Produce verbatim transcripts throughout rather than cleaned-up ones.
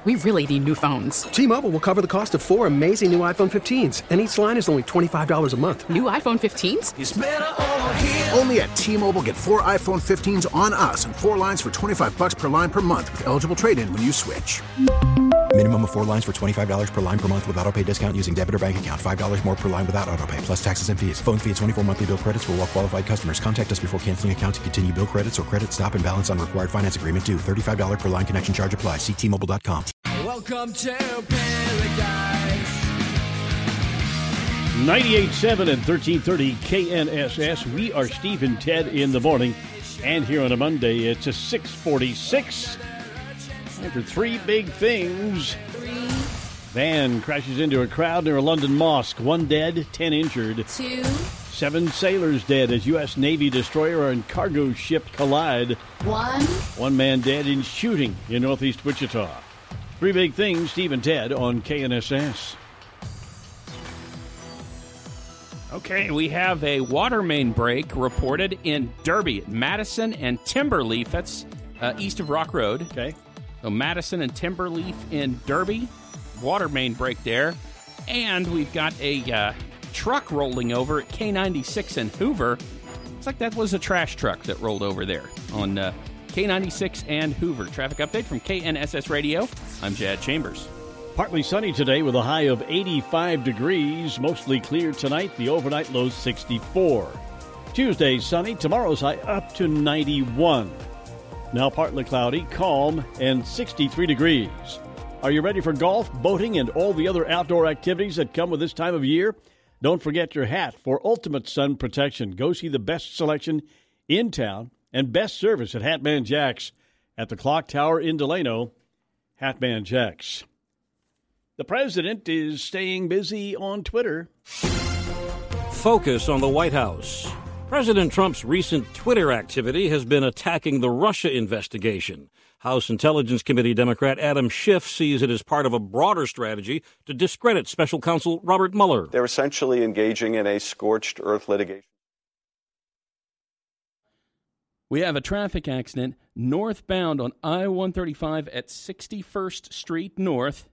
We really need new phones. T-Mobile will cover the cost of four amazing new iPhone fifteens, and each line is only twenty-five dollars a month. New iPhone fifteens? It's better over here. Only at T-Mobile, get four iPhone fifteens on us and four lines for twenty-five dollars per line per month with eligible trade-in when you switch. Minimum of four lines for twenty-five dollars per line per month with autopay discount using debit or bank account. five dollars more per line without autopay, plus taxes and fees. Phone fee at twenty-four monthly bill credits for well-qualified customers. Contact us before canceling account to continue bill credits or credit stop and balance on required finance agreement due. thirty-five dollars per line connection charge applies. See T Mobile dot com. Welcome to paradise. ninety-eight point seven and thirteen thirty K N S S. We are Steve and Ted in the morning. And here on a Monday, it's a six forty-six. Time for three big things. Van crashes into a crowd near a London mosque. One dead, ten injured. Two. Seven sailors dead as U S Navy destroyer and cargo ship collide. One. One man dead in shooting in northeast Wichita. Three big things, Steve and Ted on K N S S. Okay, we have a water main break reported in Derby, Madison and Timberleaf. That's uh, east of Rock Road. Okay. So Madison and Timberleaf in Derby. Water main break there. And we've got a uh, truck rolling over at K ninety-six in Hoover. Looks like that was a trash truck that rolled over there on uh, K ninety-six and Hoover. Traffic update from K N S S Radio. I'm Jad Chambers. Partly sunny today with a high of eighty-five degrees. Mostly clear tonight. The overnight low sixty-four. Tuesday sunny. Tomorrow's high up to ninety-one. Now partly cloudy, calm, and sixty-three degrees. Are you ready for golf, boating, and all the other outdoor activities that come with this time of year? Don't forget your hat for ultimate sun protection. Go see the best selection in town and best service at Hatman Jack's at the Clock Tower in Delano. Hatman Jack's. The president is staying busy on Twitter. Focus on the White House. President Trump's recent Twitter activity has been attacking the Russia investigation. House Intelligence Committee Democrat Adam Schiff sees it as part of a broader strategy to discredit Special Counsel Robert Mueller. They're essentially engaging in a scorched earth litigation. We have a traffic accident northbound on I one thirty-five at sixty-first Street North.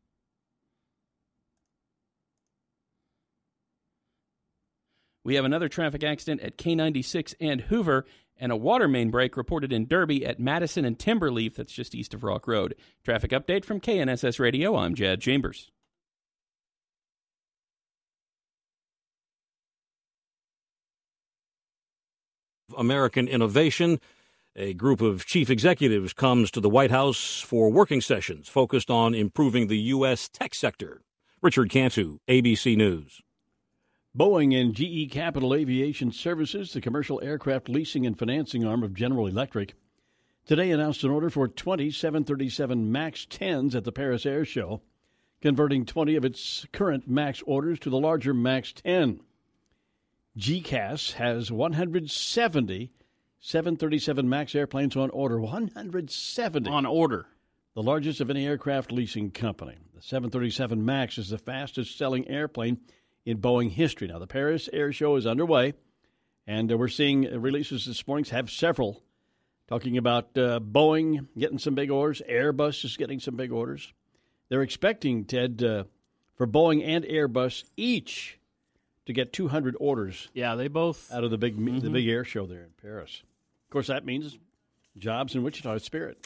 We have another traffic accident at K ninety-six and Hoover, and a water main break reported in Derby at Madison and Timberleaf, that's just east of Rock Road. Traffic update from K N S S Radio. I'm Jad Chambers. American Innovation. A group of chief executives comes to the White House for working sessions focused on improving the U S tech sector. Richard Cantu, A B C News. Boeing and G E Capital Aviation Services, the commercial aircraft leasing and financing arm of General Electric, today announced an order for twenty seven thirty-seven MAX tens at the Paris Air Show, converting twenty of its current MAX orders to the larger MAX ten. G C A S has one hundred seventy seven thirty-seven MAX airplanes on order. one hundred seventy On order. The largest of any aircraft leasing company. The seven thirty-seven MAX is the fastest-selling airplane in Boeing history. Now, the Paris Air Show is underway, and uh, we're seeing releases this morning have several talking about uh, Boeing getting some big orders. Airbus is getting some big orders. They're expecting, Ted, uh, for Boeing and Airbus each to get two hundred orders. Yeah, they both out of the big mm-hmm. the big air show there in Paris. Of course, that means jobs in Wichita Spirit.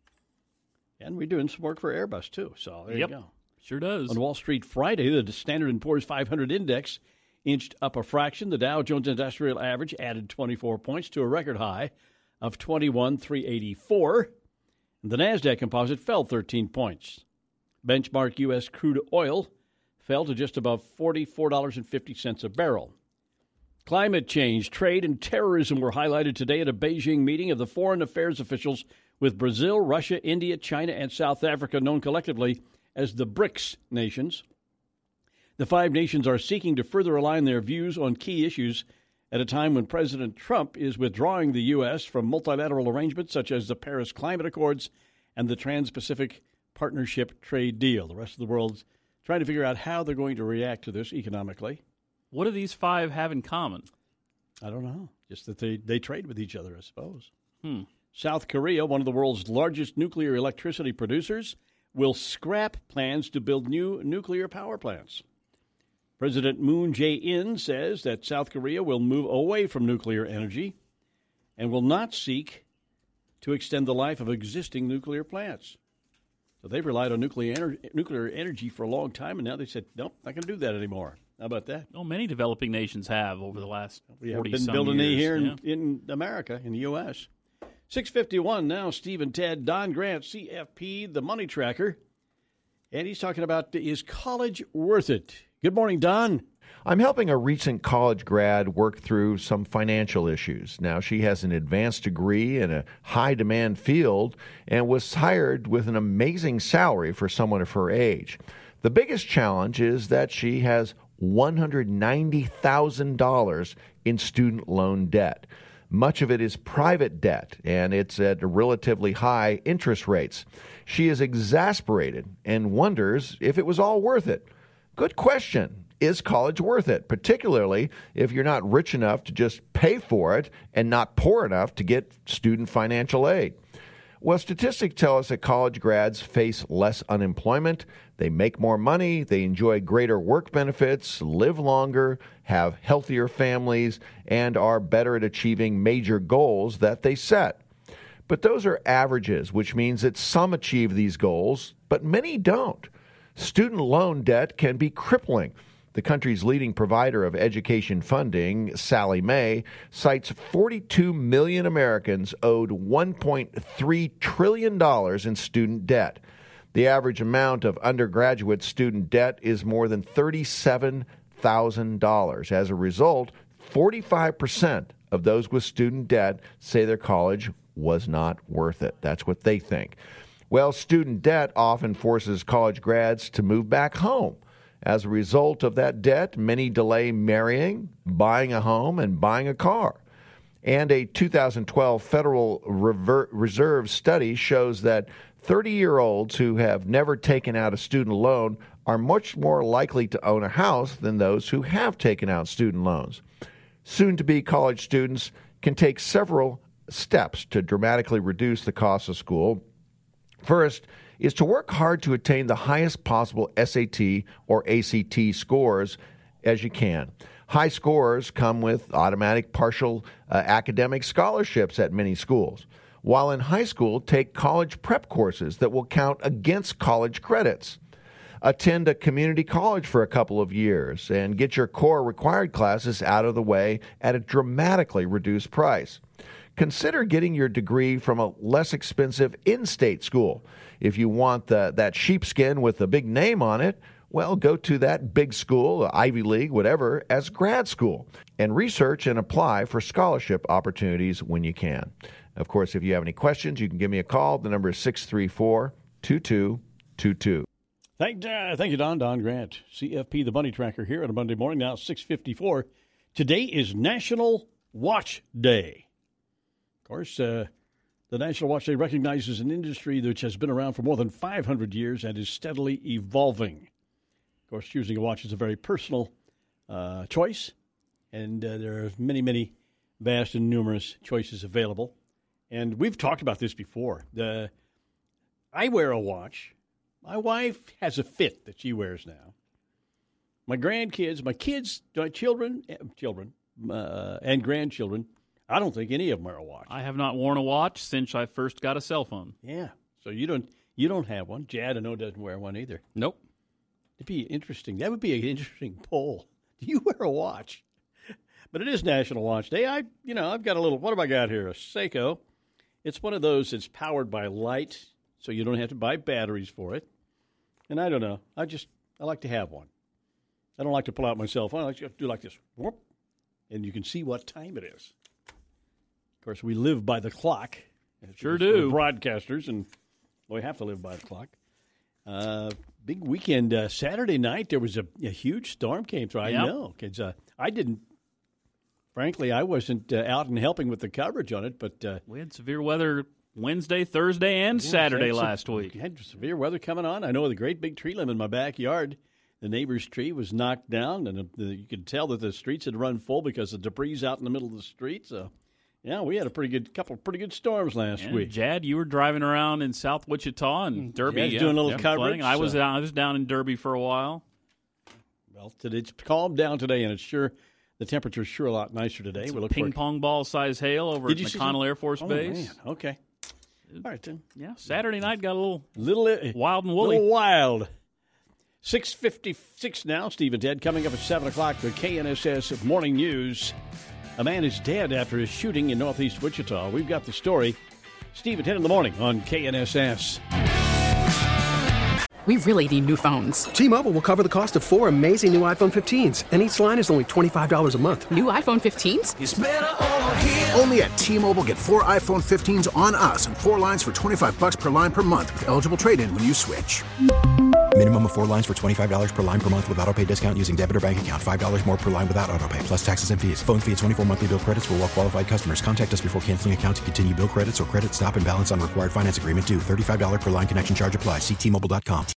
And we're doing some work for Airbus, too. So there yep. you go. Sure does. On Wall Street Friday, the Standard and Poor's five hundred index inched up a fraction. The Dow Jones Industrial Average added twenty-four points to a record high of twenty-one thousand three hundred eighty-four. The Nasdaq Composite fell thirteen points. Benchmark U S crude oil fell to just above forty-four dollars and fifty cents a barrel. Climate change, trade, and terrorism were highlighted today at a Beijing meeting of the foreign affairs officials with Brazil, Russia, India, China, and South Africa, known collectively as the BRICS nations. The five nations are seeking to further align their views on key issues at a time when President Trump is withdrawing the U S from multilateral arrangements such as the Paris Climate Accords and the Trans-Pacific Partnership Trade Deal. The rest of the world's trying to figure out how they're going to react to this economically. What do these five have in common? I don't know. Just that they, they trade with each other, I suppose. Hmm. South Korea, one of the world's largest nuclear electricity producers, will scrap plans to build new nuclear power plants. President Moon Jae-in says that South Korea will move away from nuclear energy and will not seek to extend the life of existing nuclear plants. So they've relied on nuclear ener- nuclear energy for a long time, and now they said, nope, not going to do that anymore. How about that? Well, many developing nations have over the last We forty have been some building years. it here yeah. in, in America, in the U S six fifty-one now, Steve and Ted. Don Grant, C F P, the money tracker. And he's talking about, is college worth it? Good morning, Don. I'm helping a recent college grad work through some financial issues. Now, she has an advanced degree in a high-demand field and was hired with an amazing salary for someone of her age. The biggest challenge is that she has one hundred ninety thousand dollars in student loan debt. Much of it is private debt, and it's at relatively high interest rates. She is exasperated and wonders if it was all worth it. Good question. Is college worth it, particularly if you're not rich enough to just pay for it and not poor enough to get student financial aid? Well, statistics tell us that college grads face less unemployment, they make more money, they enjoy greater work benefits, live longer, have healthier families, and are better at achieving major goals that they set. But those are averages, which means that some achieve these goals, but many don't. Student loan debt can be crippling. The country's leading provider of education funding, Sallie Mae, cites forty-two million Americans owed one point three trillion dollars in student debt. The average amount of undergraduate student debt is more than thirty-seven thousand dollars. As a result, forty-five percent of those with student debt say their college was not worth it. That's what they think. Well, student debt often forces college grads to move back home. As a result of that debt, many delay marrying, buying a home, and buying a car. And a two thousand twelve Federal Reserve study shows that thirty-year-olds who have never taken out a student loan are much more likely to own a house than those who have taken out student loans. Soon-to-be college students can take several steps to dramatically reduce the cost of school. First is to work hard to attain the highest possible S A T or A C T scores as you can. High scores come with automatic partial uh, academic scholarships at many schools. While in high school, take college prep courses that will count against college credits. Attend a community college for a couple of years and get your core required classes out of the way at a dramatically reduced price. Consider getting your degree from a less expensive in-state school. If you want the, that sheepskin with a big name on it, well, go to that big school, Ivy League, whatever, as grad school, and research and apply for scholarship opportunities when you can. Of course, if you have any questions, you can give me a call. The number is six three four, two two two two. Thank, uh, thank you, Don. Don Grant, C F P, the money tracker, here on a Monday morning, now six fifty-four. Today is National Watch Day. Of course, uh, the National Watch Day recognizes an industry which has been around for more than five hundred years and is steadily evolving. Of course, choosing a watch is a very personal uh, choice, and uh, there are many, many vast and numerous choices available. And we've talked about this before. The, I wear a watch. My wife has a Fit that she wears now. My grandkids, my kids, my children, children, uh, and grandchildren, I don't think any of them wear a watch. I have not worn a watch since I first got a cell phone. Yeah. So you don't you don't have one. Jad, I know, doesn't wear one either. Nope. It'd be interesting. That would be an interesting poll. Do you wear a watch? But it is National Watch Day. I, you know, I've got a little, what have I got here? A Seiko. It's one of those that's powered by light, so you don't have to buy batteries for it. And I don't know. I just, I like to have one. I don't like to pull out my cell phone. I like to do like this. Whoop, and you can see what time it is. Of course, we live by the clock. Sure do. We're broadcasters, and we have to live by the clock. Uh, big weekend. Uh, Saturday night, there was a, a huge storm came through. I yep. know. Cause, uh, I didn't, frankly, I wasn't uh, out and helping with the coverage on it. But uh, we had severe weather Wednesday, Thursday, and yeah, Saturday some, last week. We had severe weather coming on. I know the great big tree limb in my backyard. The neighbor's tree was knocked down, and the, the, you could tell that the streets had run full because of debris out in the middle of the street. So Yeah, we had a pretty good couple of pretty good storms last And week. Jad, you were driving around in South Wichita and Derby. Jad's yeah, doing a little yeah, coverage, flooding. I was so- down, I was down in Derby for a while. Well, today it's calmed down today, and it's sure the temperature's sure a lot nicer today. We look Ping for pong ball size hail over Did at you see McConnell some- Air Force Oh, Base. man. Okay. All right, then. Yeah, Saturday night got a little Little uh, wild and woolly. little wild. six fifty-six now. Steve and Ted coming up at seven o'clock. The K N S S Morning News. A man is dead after his shooting in northeast Wichita. We've got the story. Steve and Ted in the morning on K N S S. We really need new phones. T-Mobile will cover the cost of four amazing new iPhone fifteens, and each line is only twenty-five dollars a month. New iPhone fifteens? It's better over here. Only at T-Mobile, get four iPhone fifteens on us and four lines for twenty-five bucks per line per month with eligible trade-in when you switch. Minimum of four lines for twenty-five dollars per line per month with autopay discount using debit or bank account. five dollars more per line without autopay, plus taxes and fees. Phone fee at twenty-four monthly bill credits for well-qualified customers. Contact us before canceling account to continue bill credits or credit stop and balance on required finance agreement due. thirty-five dollars per line connection charge applies. See T Mobile dot com.